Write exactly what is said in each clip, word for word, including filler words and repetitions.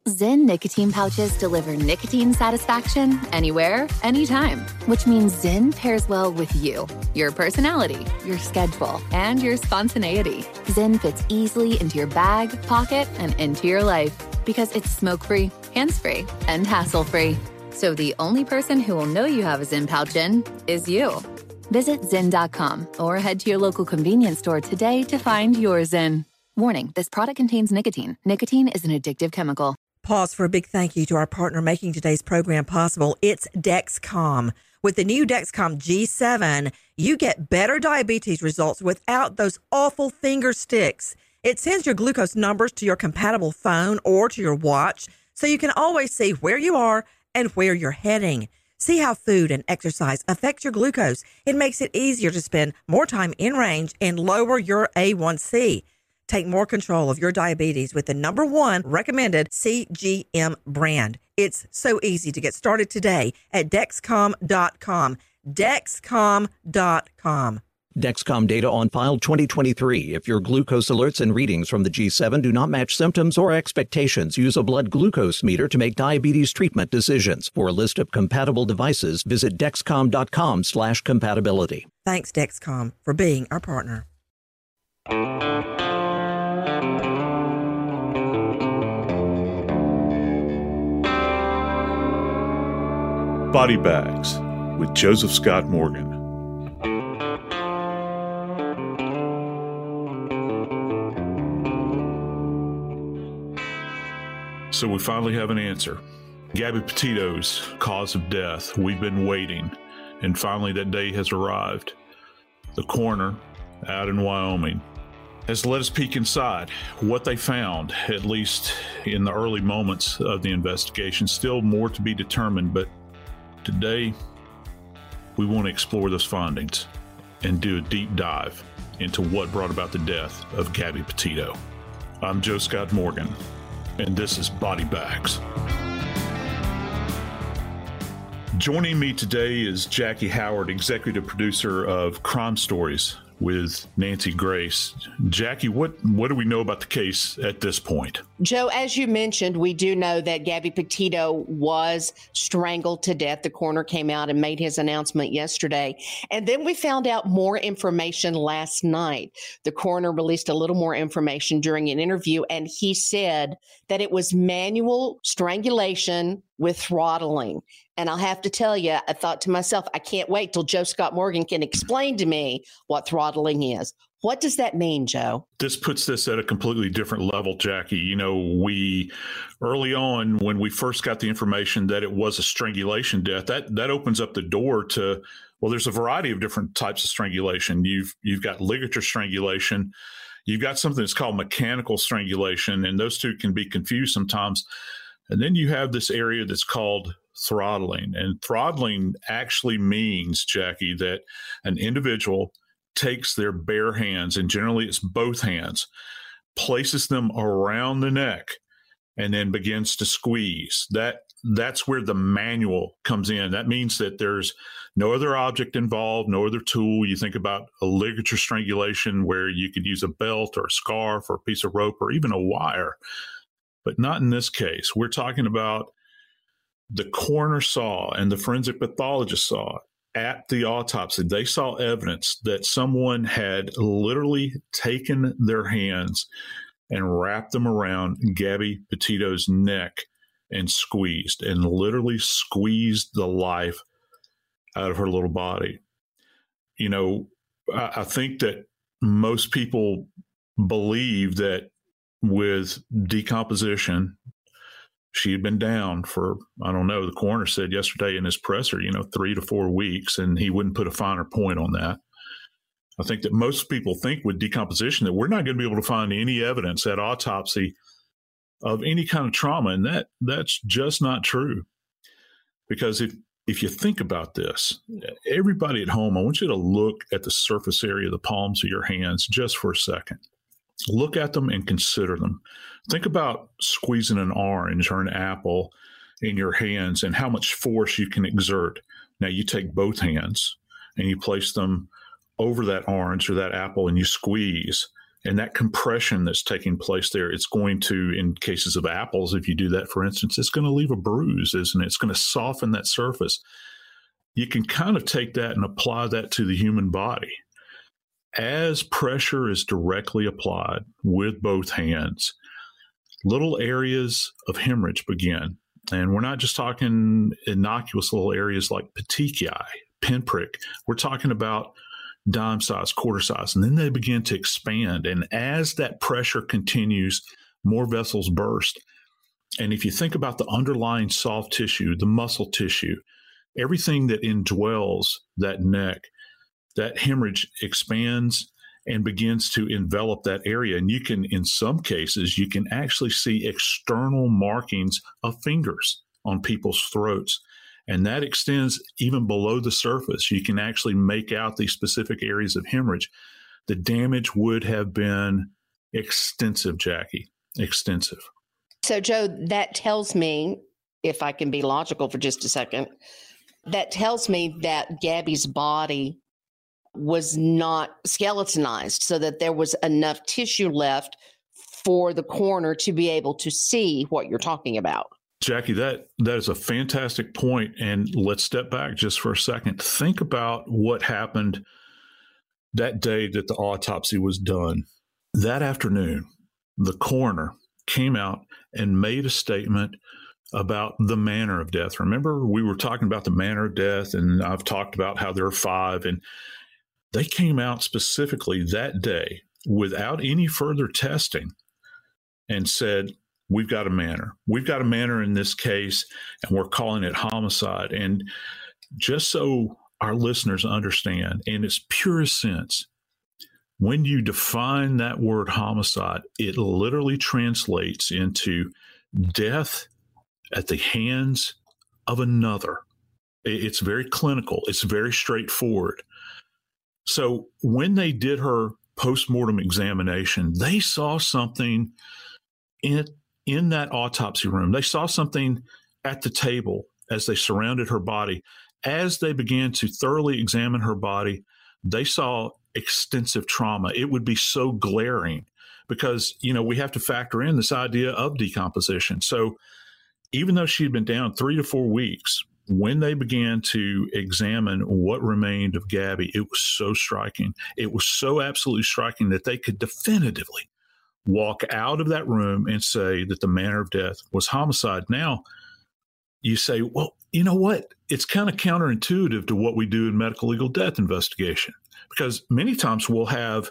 Zyn nicotine pouches deliver nicotine satisfaction anywhere, anytime, which means Zyn pairs well with you, your personality, your schedule, and your spontaneity. Zyn fits easily into your bag, pocket, and into your life because it's smoke-free, hands-free, and hassle-free. So the only person who will know you have a Zyn pouch in is you. Visit Zyn dot com or head to your local convenience store today to find your Zyn. Warning, this product contains nicotine. Nicotine is an addictive chemical. Pause for a big thank you to our partner making today's program possible. It's Dexcom. With the new Dexcom G seven, you get better diabetes results without those awful finger sticks. It sends your glucose numbers to your compatible phone or to your watch, so you can always see where you are and where you're heading. See how food and exercise affect your glucose. It makes it easier to spend more time in range and lower your A one C. Take more control of your diabetes with the number one recommended C G M brand. It's so easy to get started today at Dexcom dot com. Dexcom dot com. Dexcom data on file twenty twenty-three. If your glucose alerts and readings from the G seven do not match symptoms or expectations, use a blood glucose meter to make diabetes treatment decisions. For a list of compatible devices, visit Dexcom dot com slash compatibility. Thanks, Dexcom, for being our partner. Body Bags with Joseph Scott Morgan. So we finally have an answer. Gabby Petito's cause of death. We've been waiting, and finally that day has arrived. The coroner out in Wyoming has let us peek inside what they found, at least in the early moments of the investigation. Still more to be determined, but today, we want to explore those findings and do a deep dive into what brought about the death of Gabby Petito. I'm Joe Scott Morgan, and this is Body Bags. Joining me today is Jackie Howard, executive producer of Crime Stories with Nancy Grace. Jackie, what, what do we know about the case at this point? Joe, as you mentioned, we do know that Gabby Petito was strangled to death. The coroner came out and made his announcement yesterday. And then we found out more information last night. The coroner released a little more information during an interview, and he said that it was manual strangulation with throttling. And I'll have to tell you, I thought to myself, I can't wait till Joe Scott Morgan can explain to me what throttling is. What does that mean, Joe? This puts this at a completely different level, Jackie. You know, we early on, when we first got the information that it was a strangulation death, that that opens up the door to, well, there's a variety of different types of strangulation. You've you've got ligature strangulation. You've got something that's called mechanical strangulation, and those two can be confused sometimes. And then you have this area that's called throttling. And throttling actually means, Jackie, that an individual takes their bare hands, and generally it's both hands, places them around the neck, and then begins to squeeze. That that's where the manual comes in. That means that there's no other object involved, no other tool. You think about a ligature strangulation where you could use a belt or a scarf or a piece of rope or even a wire, but not in this case. We're talking about the coroner saw and the forensic pathologist saw at the autopsy. They saw evidence that someone had literally taken their hands and wrapped them around Gabby Petito's neck and squeezed, and literally squeezed the life out of her little body. You know, I, I think that most people believe that with decomposition, she had been down for, I don't know, the coroner said yesterday in his presser, you know, three to four weeks, and he wouldn't put a finer point on that. I think that most people think with decomposition that we're not going to be able to find any evidence at autopsy of any kind of trauma, and that that's just not true. Because if if you think about this, everybody at home, I want you to look at the surface area of the palms of your hands just for a second. Look at them and consider them. Think about squeezing an orange or an apple in your hands and how much force you can exert. Now you take both hands and you place them over that orange or that apple and you squeeze, And that compression that's taking place there, it's going to, in cases of apples, if you do that, for instance, it's going to leave a bruise, isn't it? It's going to soften that surface. You can kind of take that and apply that to the human body. As pressure is directly applied with both hands, little areas of hemorrhage begin. And we're not just talking innocuous little areas like petechiae, pinprick. We're talking about dime size, quarter size, and then they begin to expand. And as that pressure continues, more vessels burst. And if you think about the underlying soft tissue, the muscle tissue, everything that indwells that neck, that hemorrhage expands and begins to envelop that area. And you can, in some cases, you can actually see external markings of fingers on people's throats. And that extends even below the surface. You can actually make out these specific areas of hemorrhage. The damage would have been extensive, Jackie, extensive. So, Joe, that tells me, if I can be logical for just a second, that tells me that Gabby's body was not skeletonized so that there was enough tissue left for the coroner to be able to see what you're talking about. Jackie, that, that is a fantastic point. And let's step back just for a second. Think about what happened that day that the autopsy was done. That afternoon, the coroner came out and made a statement about the manner of death. Remember, we were talking about the manner of death, and I've talked about how there are five. And they came out specifically that day without any further testing and said, we've got a manner. We've got a manner in this case, and we're calling it homicide. And just so our listeners understand, in its purest sense, when you define that word homicide, it literally translates into death at the hands of another. It's very clinical. It's very straightforward. So when they did her postmortem examination, they saw something in in that autopsy room. They saw something at the table as they surrounded her body. As they began to thoroughly examine her body, they saw extensive trauma. It would be so glaring because, you know, we have to factor in this idea of decomposition. So even though she had been down three to four weeks, when they began to examine what remained of Gabby, it was so striking. It was so absolutely striking that they could definitively walk out of that room and say that the manner of death was homicide. Now, you say, well, you know what? It's kind of counterintuitive to what we do in medical legal death investigation, because many times we'll have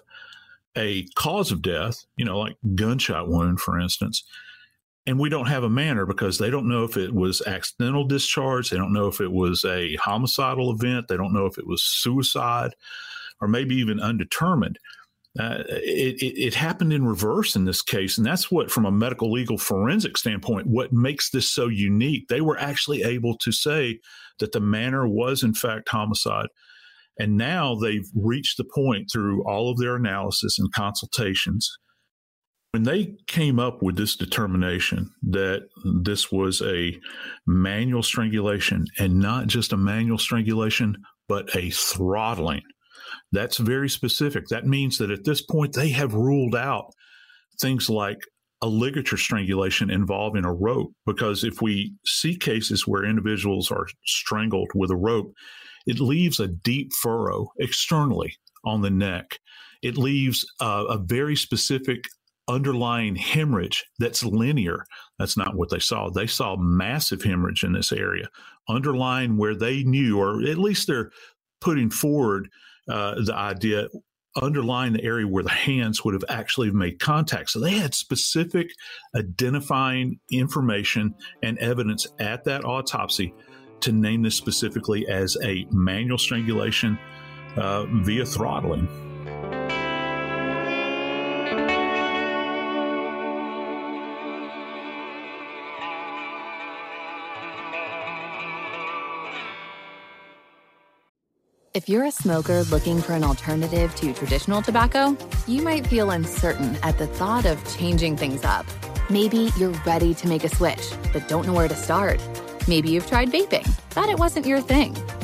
a cause of death, you know, like gunshot wound, for instance, and we don't have a manner because they don't know if it was accidental discharge. They don't know if it was a homicidal event. They don't know if it was suicide or maybe even undetermined. Uh, it, it, it happened in reverse in this case. And that's what, from a medical legal forensic standpoint, what makes this so unique. They were actually able to say that the manner was, in fact, homicide. And now they've reached the point through all of their analysis and consultations. When they came up with this determination that this was a manual strangulation, and not just a manual strangulation, but a throttling, that's very specific. That means that at this point, they have ruled out things like a ligature strangulation involving a rope, because if we see cases where individuals are strangled with a rope, it leaves a deep furrow externally on the neck. It leaves a, a very specific underlying hemorrhage that's linear. That's not what they saw. They saw massive hemorrhage in this area, underlying where they knew, or at least they're putting forward uh, the idea, underlying the area where the hands would have actually made contact. So they had specific identifying information and evidence at that autopsy to name this specifically as a manual strangulation uh, via throttling. If you're a smoker looking for an alternative to traditional tobacco, you might feel uncertain at the thought of changing things up. Maybe you're ready to make a switch, but don't know where to start. Maybe you've tried vaping, thought it wasn't your thing.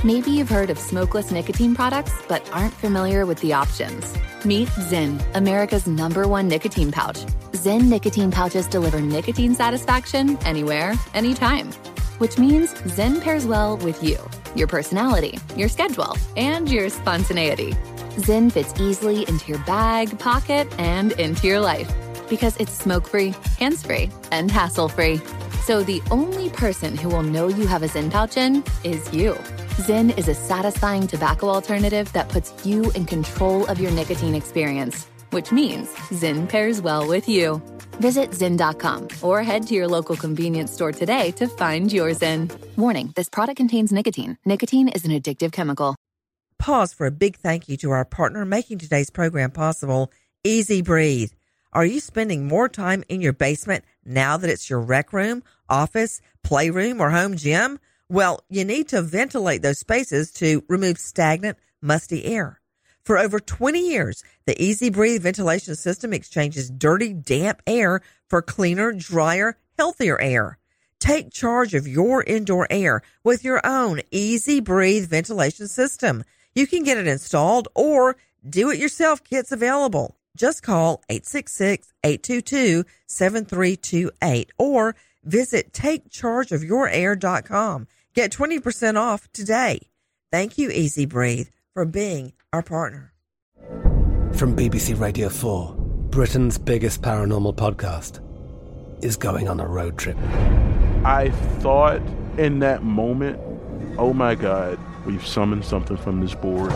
Maybe you've heard of smokeless nicotine products, but aren't familiar with the options. Meet Zyn, America's number one nicotine pouch. Zyn nicotine pouches deliver nicotine satisfaction anywhere, anytime. Which means Zyn pairs well with you, your personality, your schedule, and your spontaneity. Zyn fits easily into your bag, pocket, and into your life. Because it's smoke-free, hands-free, and hassle-free. So the only person who will know you have a Zyn pouch in is you. Zyn is a satisfying tobacco alternative that puts you in control of your nicotine experience, which means Zyn pairs well with you. Visit Zyn dot com or head to your local convenience store today to find your Zyn. Warning, this product contains nicotine. Nicotine is an addictive chemical. Pause for a big thank you to our partner making today's program possible, Easy Breathe. Are you spending more time in your basement now that it's your rec room, office, playroom, or home gym? Well, you need to ventilate those spaces to remove stagnant, musty air. For over twenty years, the Easy Breathe ventilation system exchanges dirty, damp air for cleaner, drier, healthier air. Take charge of your indoor air with your own Easy Breathe ventilation system. You can get it installed or do-it-yourself kits available. Just call eight six six, eight two two, seven three two eight or visit take charge of your air dot com. Get twenty percent off today. Thank you, Easy Breathe, for being our partner. From B B C Radio four, Britain's biggest paranormal podcast is going on a road trip. I thought in that moment, oh my God, we've summoned something from this board.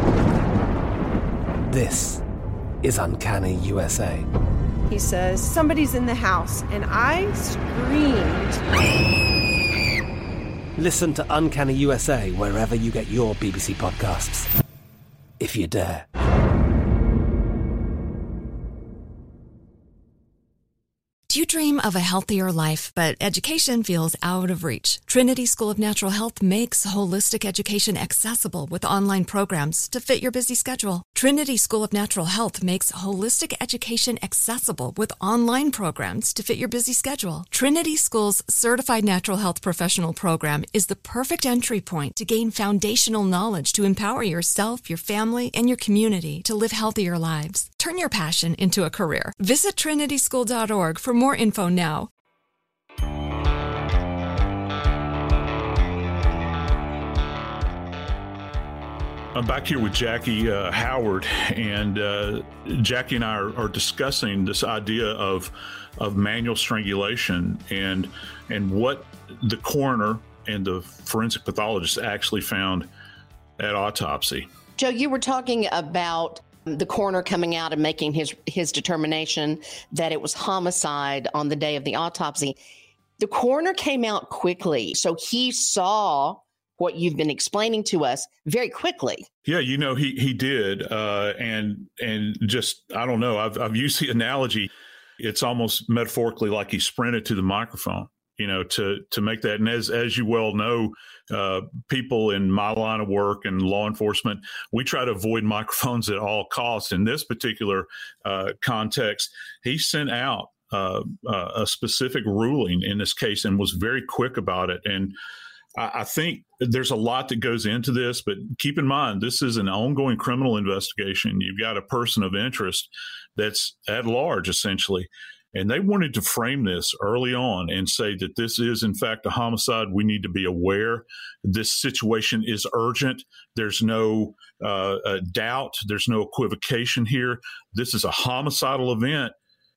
This is Uncanny U S A. He says, somebody's in the house, and I screamed. Listen to Uncanny U S A wherever you get your B B C podcasts, if you dare. Do you dream of a healthier life, but education feels out of reach? Trinity School of Natural Health makes holistic education accessible with online programs to fit your busy schedule. Trinity School of Natural Health makes holistic education accessible with online programs to fit your busy schedule. Trinity School's Certified Natural Health Professional Program is the perfect entry point to gain foundational knowledge to empower yourself, your family, and your community to live healthier lives. Turn your passion into a career. Visit trinity school dot org for more info now. I'm back here with Jackie uh, Howard, and uh, Jackie and I are, are discussing this idea of of manual strangulation and and what the coroner and the forensic pathologist actually found at autopsy. Joe, you were talking about the coroner coming out and making his his determination that it was homicide on the day of the autopsy. The coroner came out quickly, so he saw what you've been explaining to us very quickly. Yeah, you know, he he did, uh, and and just I don't know. I've I've used the analogy. It's almost metaphorically like he sprinted to the microphone, you know, to to make that. And as as you well know, uh, people in my line of work and law enforcement, we try to avoid microphones at all costs. In this particular uh, context, he sent out uh, uh, a specific ruling in this case and was very quick about it. And I, I think there's a lot that goes into this, but keep in mind, this is an ongoing criminal investigation. You've got a person of interest that's at large, essentially. And they wanted to frame this early on and say that this is, in fact, a homicide. We need to be aware. This situation is urgent. There's no uh, uh, doubt. There's no equivocation here. This is a homicidal event,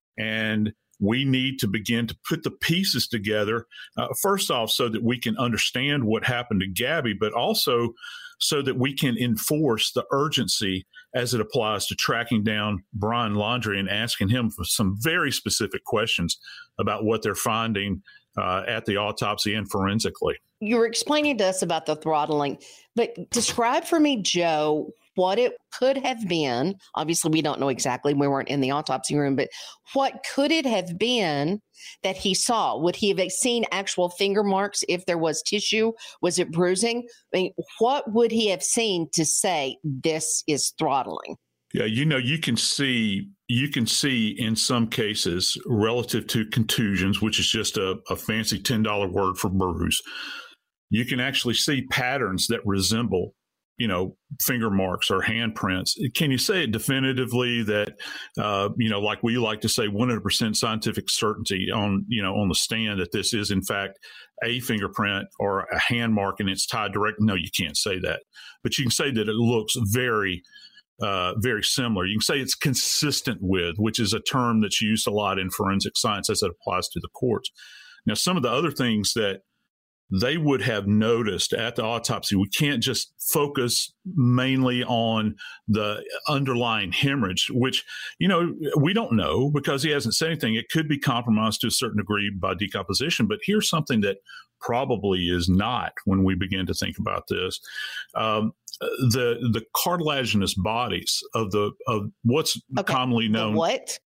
and we need to begin to put the pieces together, uh, first off, so that we can understand what happened to Gabby, but also so that we can enforce the urgency as it applies to tracking down Brian Laundrie and asking him for some very specific questions about what they're finding uh, at the autopsy and forensically. You were explaining to us about the throttling, but describe for me, Joe, what it could have been. Obviously, we don't know exactly. We weren't in the autopsy room, but what could it have been that he saw? Would he have seen actual finger marks if there was tissue? Was it bruising? I mean, what would he have seen to say this is throttling? Yeah, you know, you can see you can see in some cases relative to contusions, which is just a, a fancy ten dollar word for bruise. you can actually see patterns that resemble, you know, finger marks or handprints. Can you say it definitively that, uh, you know, like we like to say, one hundred percent scientific certainty on, you know, on the stand that this is in fact a fingerprint or a hand mark and it's tied directly? No, you can't say that. But you can say that it looks very, uh, very similar. You can say it's consistent with, which is a term that's used a lot in forensic science as it applies to the courts. Now, some of the other things that they would have noticed at the autopsy, we can't just focus mainly on the underlying hemorrhage, which, you know, we don't know because he hasn't said anything. It could be compromised to a certain degree by decomposition. But here's something that probably is not when we begin to think about this. Um, the the cartilaginous bodies of the of what's okay. commonly known. The what?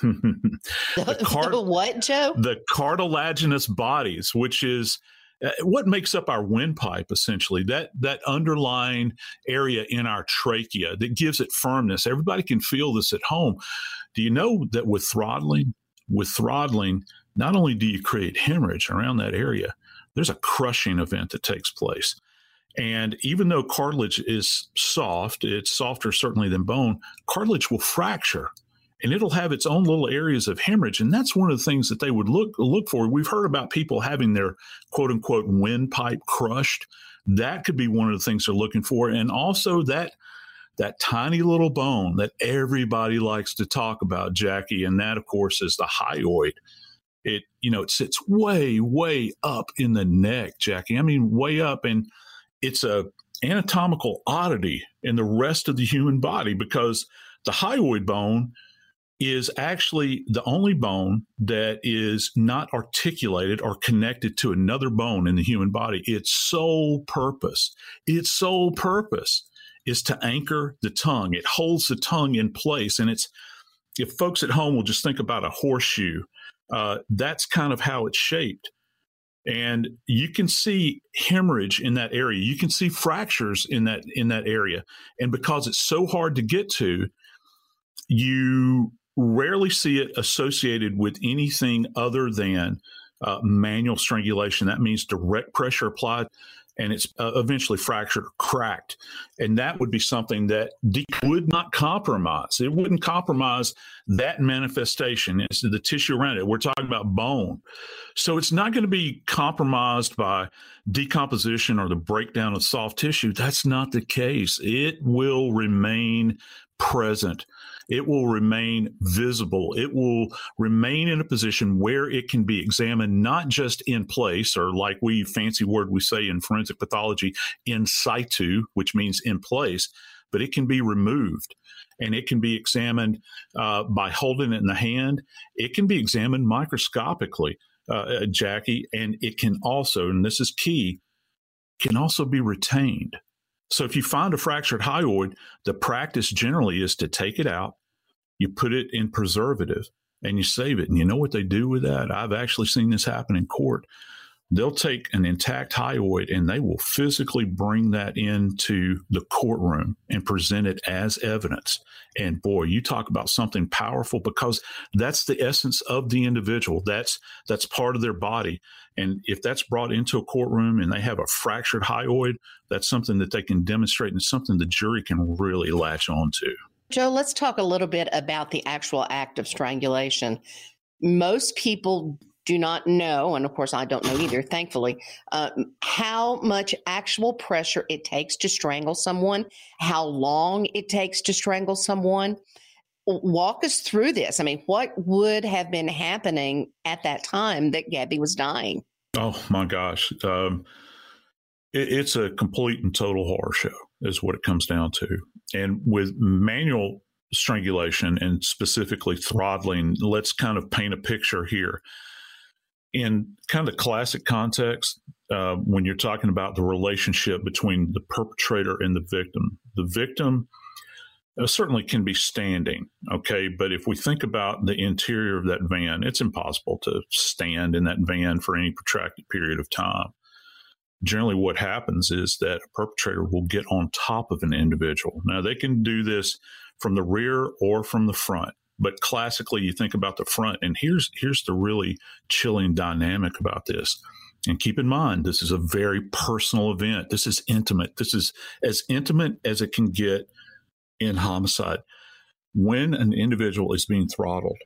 the, cart- the what, Joe? The cartilaginous bodies, which is Uh, what makes up our windpipe, essentially, that that underlying area in our trachea that gives it firmness. Everybody can feel this at home. Do you know that with throttling, with throttling, not only do you create hemorrhage around that area, there's a crushing event that takes place. And even though cartilage is soft, it's softer certainly than bone, cartilage will fracture. And it'll have its own little areas of hemorrhage. And that's one of the things that they would look look for. We've heard about people having their quote unquote windpipe crushed. That could be one of the things they're looking for. And also that that tiny little bone that everybody likes to talk about, Jackie. And that, of course, is the hyoid. It, you know, it sits way, way up in the neck, Jackie. I mean, way up. And it's a anatomical oddity in the rest of the human body because the hyoid bone is actually the only bone that is not articulated or connected to another bone in the human body. Its sole purpose, its sole purpose is to anchor the tongue. It holds the tongue in place. And it's, if folks at home will just think about a horseshoe, uh, that's kind of how it's shaped. And you can see hemorrhage in that area. You can see fractures in that, in that area. And because it's so hard to get to, you rarely see it associated with anything other than uh, manual strangulation. That means direct pressure applied, and it's uh, eventually fractured or cracked. And that would be something that de- would not compromise. It wouldn't compromise that manifestation. It's the tissue around it. We're talking about bone. So it's not going to be compromised by decomposition or the breakdown of soft tissue. That's not the case. It will remain present. It will remain visible. It will remain in a position where it can be examined, not just in place, or like we fancy word we say in forensic pathology, in situ, which means in place, but it can be removed. And it can be examined uh, by holding it in the hand. It can be examined microscopically, uh, Jackie, and it can also, and this is key, can also be retained. So if you find a fractured hyoid, the practice generally is to take it out, you put it in preservative, and you save it. And you know what they do with that? I've actually seen this happen in court. They'll take an intact hyoid and they will physically bring that into the courtroom and present it as evidence. And boy, you talk about something powerful, because that's the essence of the individual. That's that's part of their body. And if that's brought into a courtroom and they have a fractured hyoid, that's something that they can demonstrate and something the jury can really latch on to. Joe, let's talk a little bit about the actual act of strangulation. Most people do not know, and of course I don't know either, thankfully, uh, how much actual pressure it takes to strangle someone, how long it takes to strangle someone. Walk us through this. I mean, what would have been happening at that time that Gabby was dying? Oh, my gosh. Um, it, it's a complete and total horror show is what it comes down to. And with manual strangulation and specifically throttling, let's kind of paint a picture here. In kind of the classic context, uh, when you're talking about the relationship between the perpetrator and the victim, the victim uh, certainly can be standing, okay? But if we think about the interior of that van, it's impossible to stand in that van for any protracted period of time. Generally, what happens is that a perpetrator will get on top of an individual. Now, they can do this from the rear or from the front. But classically, you think about the front, and here's here's the really chilling dynamic about this. And keep in mind, this is a very personal event. This is intimate. This is as intimate as it can get in homicide. When an individual is being throttled,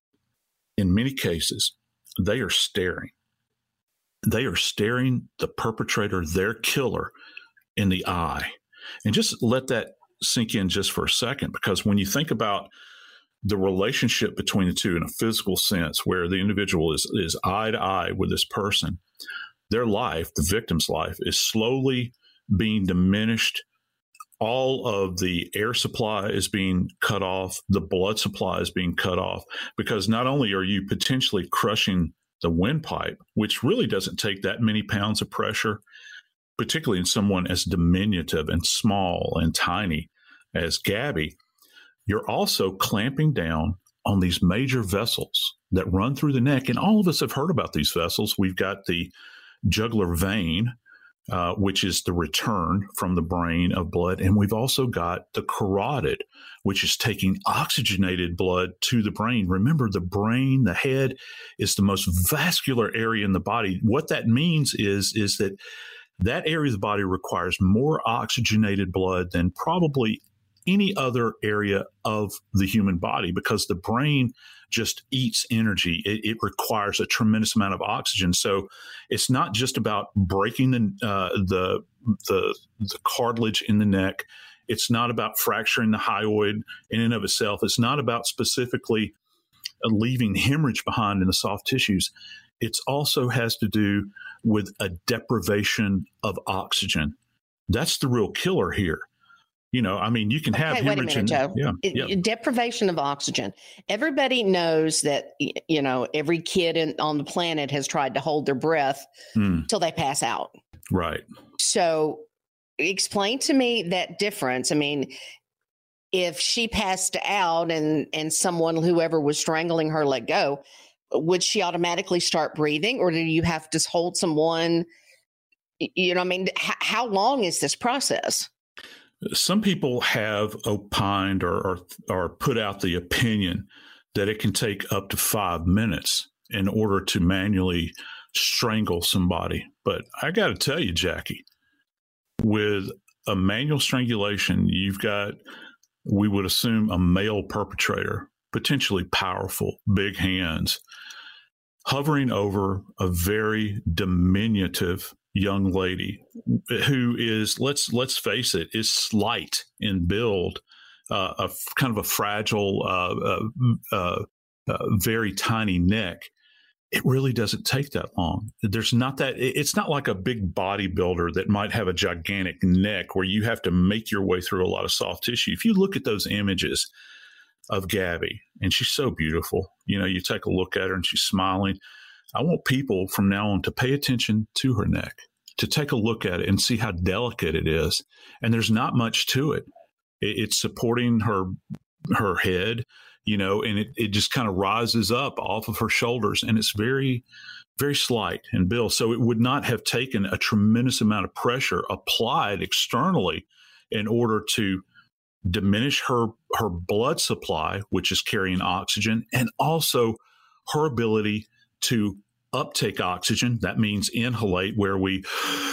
in many cases, they are staring. They are staring the perpetrator, their killer, in the eye. And just let that sink in just for a second, because when you think about the relationship between the two in a physical sense, where the individual is, is eye to eye with this person, their life, the victim's life, is slowly being diminished. All of the air supply is being cut off. The blood supply is being cut off, because not only are you potentially crushing the windpipe, which really doesn't take that many pounds of pressure, particularly in someone as diminutive and small and tiny as Gabby, you're also clamping down on these major vessels that run through the neck. And all of us have heard about these vessels. We've got the jugular vein, uh, which is the return from the brain of blood. And we've also got the carotid, which is taking oxygenated blood to the brain. Remember, the brain, the head, is the most vascular area in the body. What that means is, is that that area of the body requires more oxygenated blood than probably any other area of the human body, because the brain just eats energy. It, it requires a tremendous amount of oxygen. So it's not just about breaking the, uh, the, the, the cartilage in the neck. It's not about fracturing the hyoid in and of itself. It's not about specifically leaving hemorrhage behind in the soft tissues. It also has to do with a deprivation of oxygen. That's the real killer here. You know, I mean, you can have okay, wait a hemorrhage. minute, and, Joe. Yeah, it, yeah. Deprivation of oxygen. Everybody knows that, you know, every kid in, on the planet has tried to hold their breath mm. till they pass out. Right. So explain to me that difference. I mean, if she passed out and, and someone, whoever was strangling her, let go, would she automatically start breathing, or do you have to hold someone? You know, I mean, h- how long is this process? Some people have opined or, or or put out the opinion that it can take up to five minutes in order to manually strangle somebody. But I got to tell you, Jackie, with a manual strangulation, you've got, we would assume, a male perpetrator, potentially powerful, big hands, hovering over a very diminutive young lady who is, let's let's face it, is slight in build, uh, a kind of a fragile, uh, uh, uh, uh, very tiny neck. It really doesn't take that long. There's not that. It's not like a big bodybuilder that might have a gigantic neck where you have to make your way through a lot of soft tissue. If you look at those images of Gabby, and she's so beautiful, you know, you take a look at her and she's smiling. I want people from now on to pay attention to her neck, to take a look at it and see how delicate it is. And there's not much to it. It's supporting her her head, you know, and it, it just kind of rises up off of her shoulders. And it's very, very slight in build. So it would not have taken a tremendous amount of pressure applied externally in order to diminish her her blood supply, which is carrying oxygen, and also her ability to uptake oxygen. That means inhalate, where we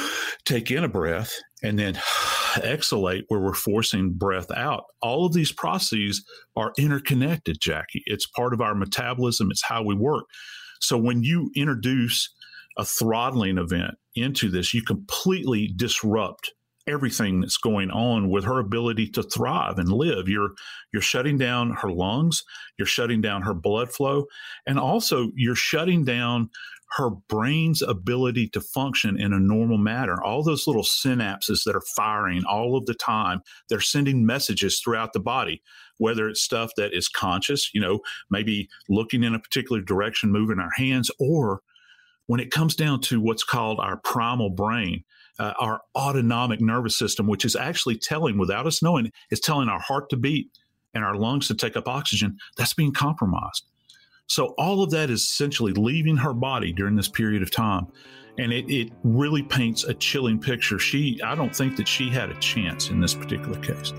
take in a breath, and then exhalate, where we're forcing breath out. All of these processes are interconnected, Jackie. It's part of our metabolism. It's how we work. So when you introduce a throttling event into this, you completely disrupt everything that's going on with her ability to thrive and live. You're you're shutting down her lungs, you're shutting down her blood flow, and also you're shutting down her brain's ability to function in a normal manner. All those little synapses that are firing all of the time, they're sending messages throughout the body, whether it's stuff that is conscious, you know, maybe looking in a particular direction, moving our hands, or when it comes down to what's called our primal brain, Uh, our autonomic nervous system, which is actually telling, without us knowing, is telling our heart to beat and our lungs to take up oxygen, that's being compromised. So all of that is essentially leaving her body during this period of time. And it, it really paints a chilling picture. She, I don't think that she had a chance in this particular case.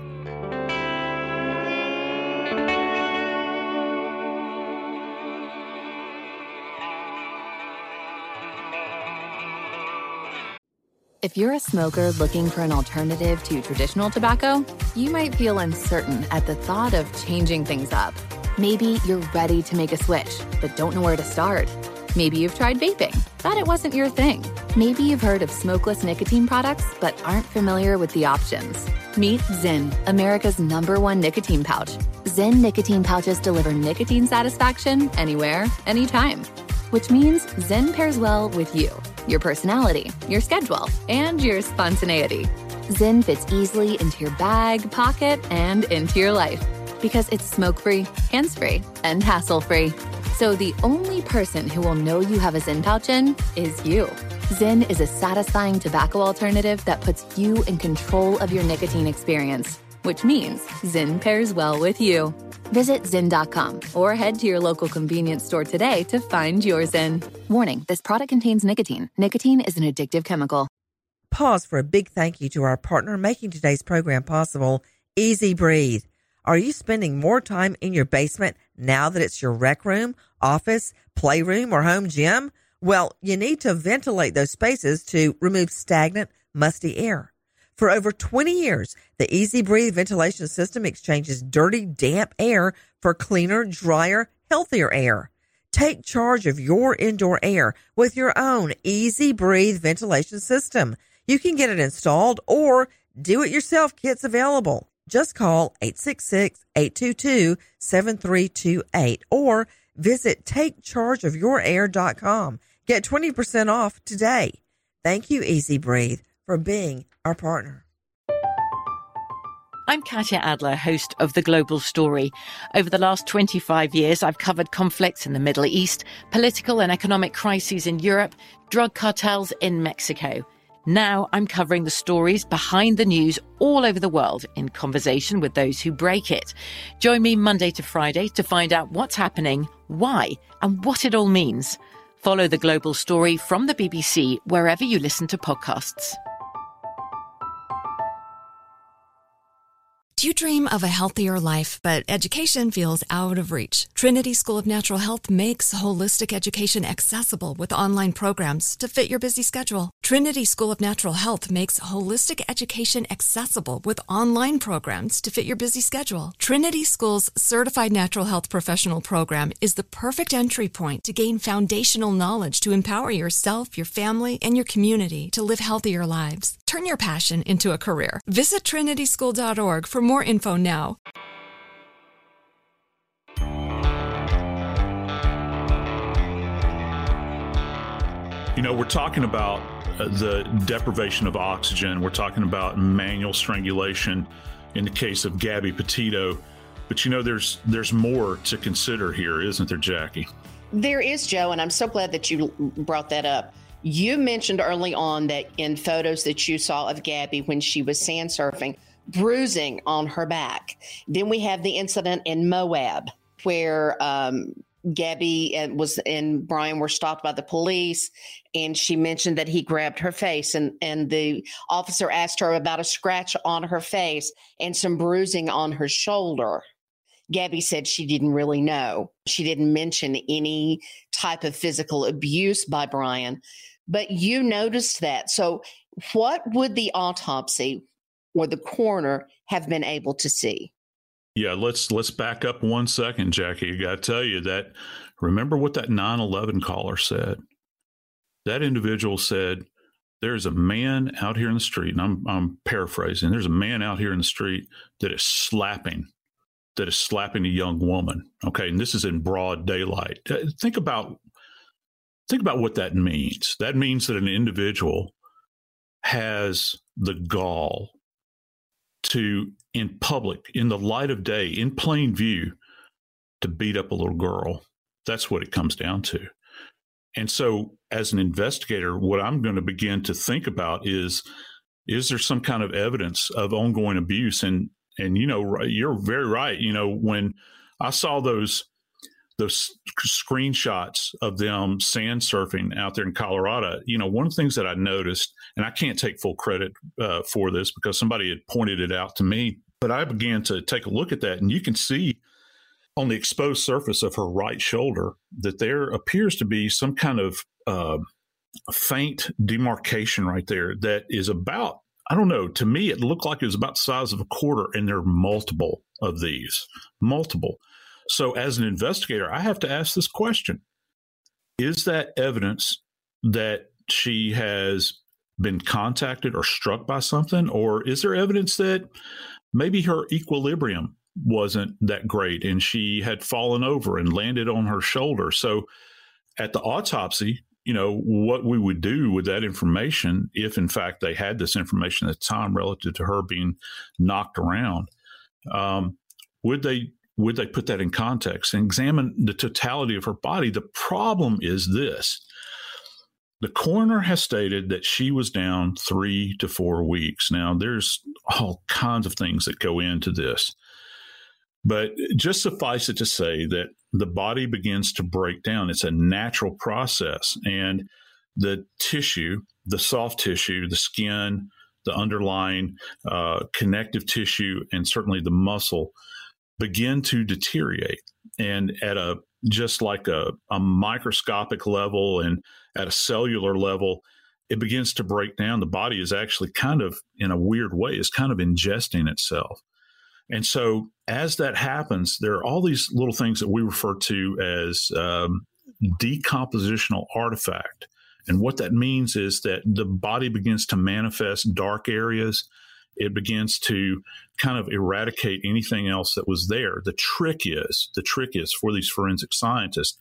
If you're a smoker looking for an alternative to traditional tobacco, you might feel uncertain at the thought of changing things up. Maybe you're ready to make a switch, but don't know where to start. Maybe you've tried vaping, thought it wasn't your thing. Maybe you've heard of smokeless nicotine products, but aren't familiar with the options. Meet Zyn, America's number one nicotine pouch. Zyn nicotine pouches deliver nicotine satisfaction anywhere, anytime. Which means Zyn pairs well with you, your personality, your schedule, and your spontaneity. Zyn fits easily into your bag, pocket, and into your life. Because it's smoke-free, hands-free, and hassle-free. So the only person who will know you have a Zyn pouch in is you. Zyn is a satisfying tobacco alternative that puts you in control of your nicotine experience, which means Zyn pairs well with you. Visit Zyn dot com or head to your local convenience store today to find your Zyn. Warning, this product contains nicotine. Nicotine is an addictive chemical. Pause for a big thank you to our partner making today's program possible, Easy Breathe. Are you spending more time in your basement now that it's your rec room, office, playroom, or home gym? Well, you need to ventilate those spaces to remove stagnant, musty air. For over twenty years, the Easy Breathe ventilation system exchanges dirty, damp air for cleaner, drier, healthier air. Take charge of your indoor air with your own Easy Breathe ventilation system. You can get it installed or do-it-yourself kits available. Just call eight six six, eight two two, seven three two eight or visit take charge of your air dot com. Get twenty percent off today. Thank you, Easy Breathe, for being our partner. I'm Katya Adler, host of The Global Story. Over the last twenty-five years, I've covered conflicts in the Middle East, political and economic crises in Europe, drug cartels in Mexico. Now I'm covering the stories behind the news all over the world in conversation with those who break it. Join me Monday to Friday to find out what's happening, why, and what it all means. Follow The Global Story from the B B C wherever you listen to podcasts. Do you dream of a healthier life, but education feels out of reach? Trinity School of Natural Health makes holistic education accessible with online programs to fit your busy schedule. Trinity School of Natural Health makes holistic education accessible with online programs to fit your busy schedule. Trinity School's Certified Natural Health Professional Program is the perfect entry point to gain foundational knowledge to empower yourself, your family, and your community to live healthier lives. Turn your passion into a career. Visit trinity school dot org for more info now. You know, we're talking about uh, the deprivation of oxygen. We're talking about manual strangulation in the case of Gabby Petito. But, you know, there's there's more to consider here, isn't there, Jackie? There is, Joe, and I'm so glad that you brought that up. You mentioned early on that in photos that you saw of Gabby when she was sand surfing, bruising on her back. Then we have the incident in Moab where um, Gabby was and Brian were stopped by the police, and she mentioned that he grabbed her face, and, and the officer asked her about a scratch on her face and some bruising on her shoulder. Gabby said she didn't really know. She didn't mention any type of physical abuse by Brian, but you noticed that. So what would the autopsy or the coroner have been able to see? Yeah, let's let's back up one second, Jackie. I got to tell you that, remember what that nine eleven caller said. That individual said, there's a man out here in the street, and I'm I'm paraphrasing, there's a man out here in the street that is slapping, that is slapping a young woman. Okay, and this is in broad daylight. Think about think about what that means. That means that an individual has the gall to, in public, in the light of day, in plain view, to beat up a little girl. That's what it comes down to. And so as an investigator, what I'm going to begin to think about is, is there some kind of evidence of ongoing abuse? And, and, you know, you're very right. You know, when I saw those, those screenshots of them sand surfing out there in Colorado, you know, one of the things that I noticed, and I can't take full credit uh, for this because somebody had pointed it out to me, but I began to take a look at that, and you can see on the exposed surface of her right shoulder that there appears to be some kind of uh, faint demarcation right there that is about, I don't know, to me, it looked like it was about the size of a quarter, and there are multiple of these, multiple. So as an investigator, I have to ask this question. Is that evidence that she has been contacted or struck by something? Or is there evidence that maybe her equilibrium wasn't that great and she had fallen over and landed on her shoulder? So at the autopsy, you know, what we would do with that information, if in fact they had this information at the time relative to her being knocked around, um, would they would they put that in context and examine the totality of her body? The problem is this. The coroner has stated that she was down three to four weeks. Now, there's all kinds of things that go into this. But just suffice it to say that the body begins to break down. It's a natural process. And the tissue, the soft tissue, the skin, the underlying uh, connective tissue, and certainly the muscle begin to deteriorate. And at a just like a, a microscopic level and at a cellular level, it begins to break down. The body is actually kind of, in a weird way, is kind of ingesting itself. And so as that happens, there are all these little things that we refer to as um, decompositional artifact. And what that means is that the body begins to manifest dark areas. It begins to kind of eradicate anything else that was there. The trick is, the trick is for these forensic scientists,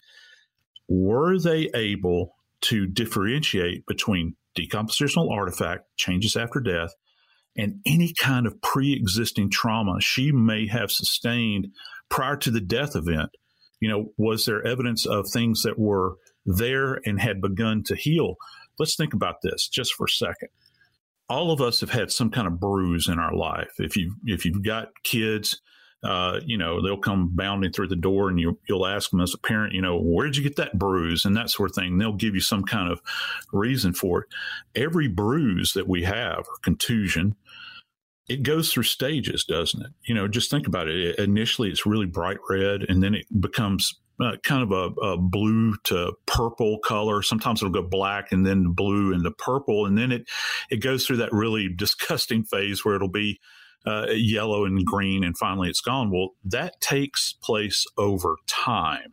were they able to differentiate between decompositional artifact, changes after death, and any kind of pre-existing trauma she may have sustained prior to the death event? You know, was there evidence of things that were there and had begun to heal? Let's think about this just for a second. All of us have had some kind of bruise in our life. If you if you've got kids, uh, you know, they'll come bounding through the door, and you you'll ask them as a parent, you know, where'd you get that bruise and that sort of thing. And they'll give you some kind of reason for it. Every bruise that we have, or contusion, it goes through stages, doesn't it? You know, just think about it. Initially, it's really bright red, and then it becomes Uh, kind of a, a blue to purple color. Sometimes it'll go black and then blue and the purple. And then it, it goes through that really disgusting phase where it'll be uh, yellow and green, and finally it's gone. Well, that takes place over time,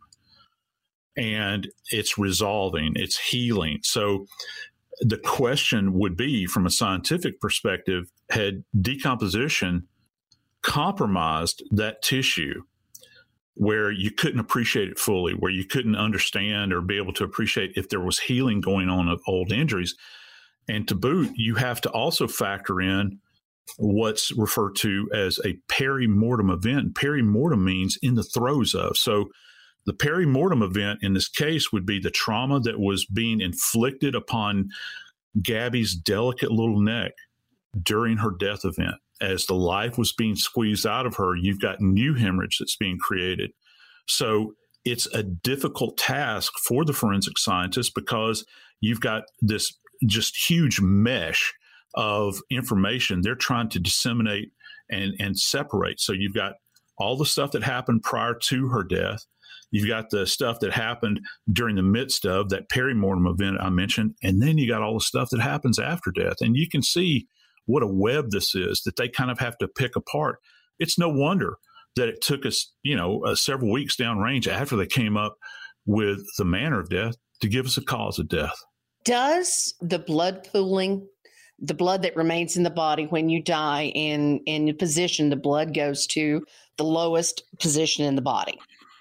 and it's resolving, it's healing. So the question would be, from a scientific perspective, had decomposition compromised that tissue where you couldn't appreciate it fully, where you couldn't understand or be able to appreciate if there was healing going on of old injuries? And to boot, you have to also factor in what's referred to as a perimortem event. Perimortem means in the throes of. So the perimortem event in this case would be the trauma that was being inflicted upon Gabby's delicate little neck during her death event. As the life was being squeezed out of her, you've got new hemorrhage that's being created. So it's a difficult task for the forensic scientists, because you've got this just huge mesh of information they're trying to disseminate and, and separate. So you've got all the stuff that happened prior to her death. You've got the stuff that happened during the midst of that perimortem event I mentioned. And then you got all the stuff that happens after death. And you can see what a web this is that they kind of have to pick apart. It's no wonder that it took us, you know, uh, several weeks downrange after they came up with the manner of death to give us a cause of death. Does the blood pooling, the blood that remains in the body when you die in, in position, the blood goes to the lowest position in the body,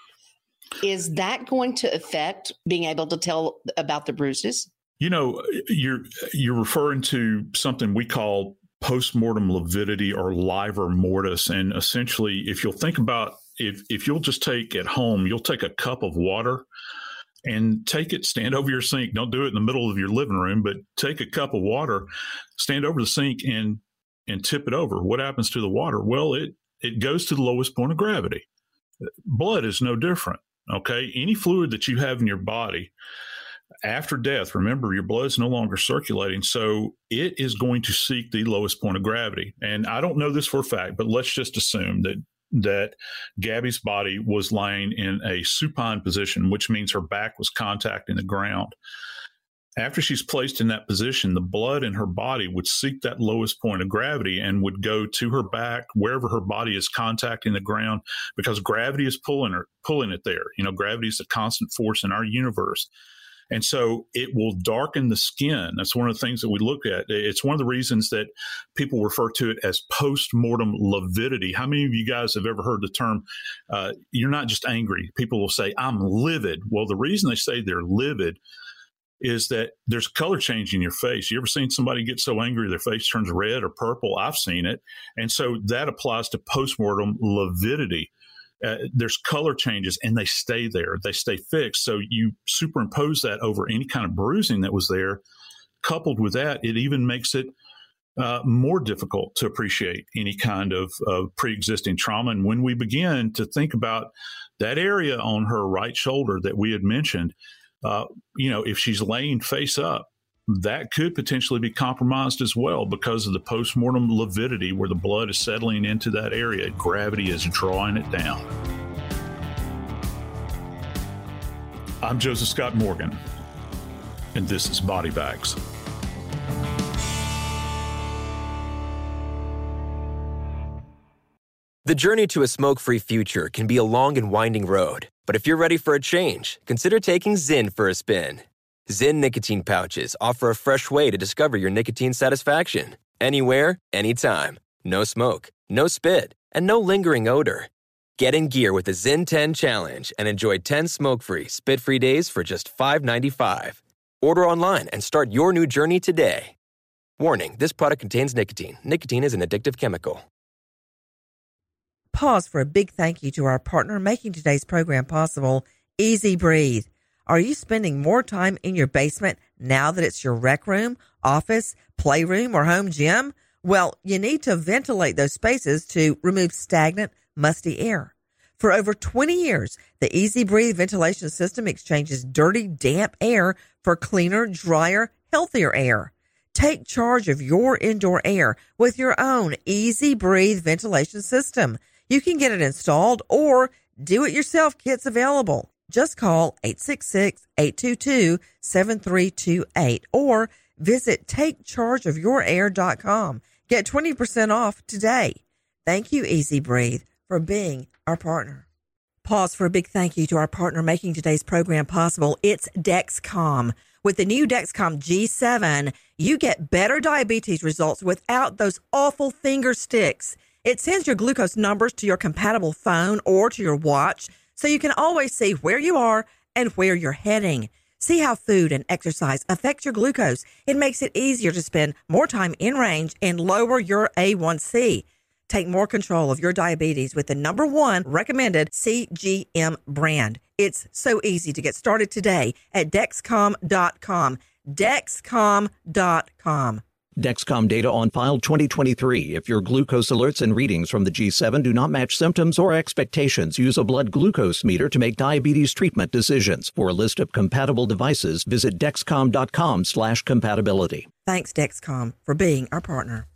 is that going to affect being able to tell about the bruises? You know, you're you're referring to something we call postmortem lividity or livor mortis. And essentially, if you'll think about, if, if you'll just take at home, you'll take a cup of water and take it, stand over your sink. Don't do it in the middle of your living room, but take a cup of water, stand over the sink and and tip it over. What happens to the water? Well, it, it goes to the lowest point of gravity. Blood is no different, okay? Any fluid that you have in your body after death, remember, your blood's no longer circulating, so it is going to seek the lowest point of gravity. And I don't know this for a fact, but let's just assume that that Gabby's body was lying in a supine position, which means her back was contacting the ground. After she's placed in that position, the blood in her body would seek that lowest point of gravity and would go to her back, wherever her body is contacting the ground, because gravity is pulling her, pulling it there. You know, gravity is a constant force in our universe. And so it will darken the skin. That's one of the things that we look at. It's one of the reasons that people refer to it as post-mortem lividity. How many of you guys have ever heard the term, uh, you're not just angry? People will say, I'm livid. Well, the reason they say they're livid is that there's color change in your face. You ever seen somebody get so angry their face turns red or purple? I've seen it. And so that applies to postmortem lividity. Uh, there's color changes and they stay there. They stay fixed. So you superimpose that over any kind of bruising that was there. Coupled with that, it even makes it uh, more difficult to appreciate any kind of, of pre-existing trauma. And when we begin to think about that area on her right shoulder that we had mentioned, Uh, you know, if she's laying face up, that could potentially be compromised as well because of the postmortem lividity where the blood is settling into that area. Gravity is drawing it down. I'm Joseph Scott Morgan, and this is Body Bags. The journey to a smoke-free future can be a long and winding road. But if you're ready for a change, consider taking Zyn for a spin. Zyn nicotine pouches offer a fresh way to discover your nicotine satisfaction. Anywhere, anytime. No smoke, no spit, and no lingering odor. Get in gear with the Zyn ten Challenge and enjoy ten smoke-free, spit-free days for just five dollars and ninety-five cents. Order online and start your new journey today. Warning, this product contains nicotine. Nicotine is an addictive chemical. Pause for a big thank you to our partner making today's program possible, Easy Breathe. Are you spending more time in your basement now that it's your rec room, office, playroom, or home gym? Well, you need to ventilate those spaces to remove stagnant, musty air. For over twenty years, the Easy Breathe ventilation system exchanges dirty, damp air for cleaner, drier, healthier air. Take charge of your indoor air with your own Easy Breathe ventilation system. You can get it installed or do-it-yourself kits available. Just call eight six six, eight two two, seven three two eight or visit take charge of your air dot com. Get twenty percent off today. Thank you, Easy Breathe, for being our partner. Pause for a big thank you to our partner making today's program possible. It's Dexcom. With the new Dexcom G seven, you get better diabetes results without those awful finger sticks. It sends your glucose numbers to your compatible phone or to your watch so you can always see where you are and where you're heading. See how food and exercise affect your glucose. It makes it easier to spend more time in range and lower your A one C. Take more control of your diabetes with the number one recommended C G M brand. It's so easy to get started today at Dexcom dot com. Dexcom dot com. Dexcom data on file twenty twenty-three. If your glucose alerts and readings from the G seven do not match symptoms or expectations, use a blood glucose meter to make diabetes treatment decisions. For a list of compatible devices, visit Dexcom dot com slash compatibility. Thanks, Dexcom, for being our partner.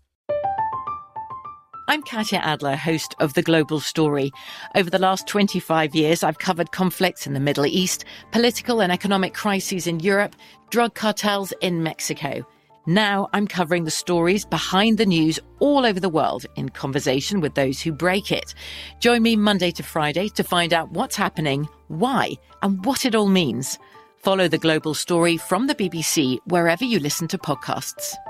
I'm Katya Adler, host of The Global Story. Over the last twenty-five years, I've covered conflicts in the Middle East, political and economic crises in Europe, drug cartels in Mexico. Now I'm covering the stories behind the news all over the world in conversation with those who break it. Join me Monday to Friday to find out what's happening, why, and what it all means. Follow The Global Story from the B B C wherever you listen to podcasts.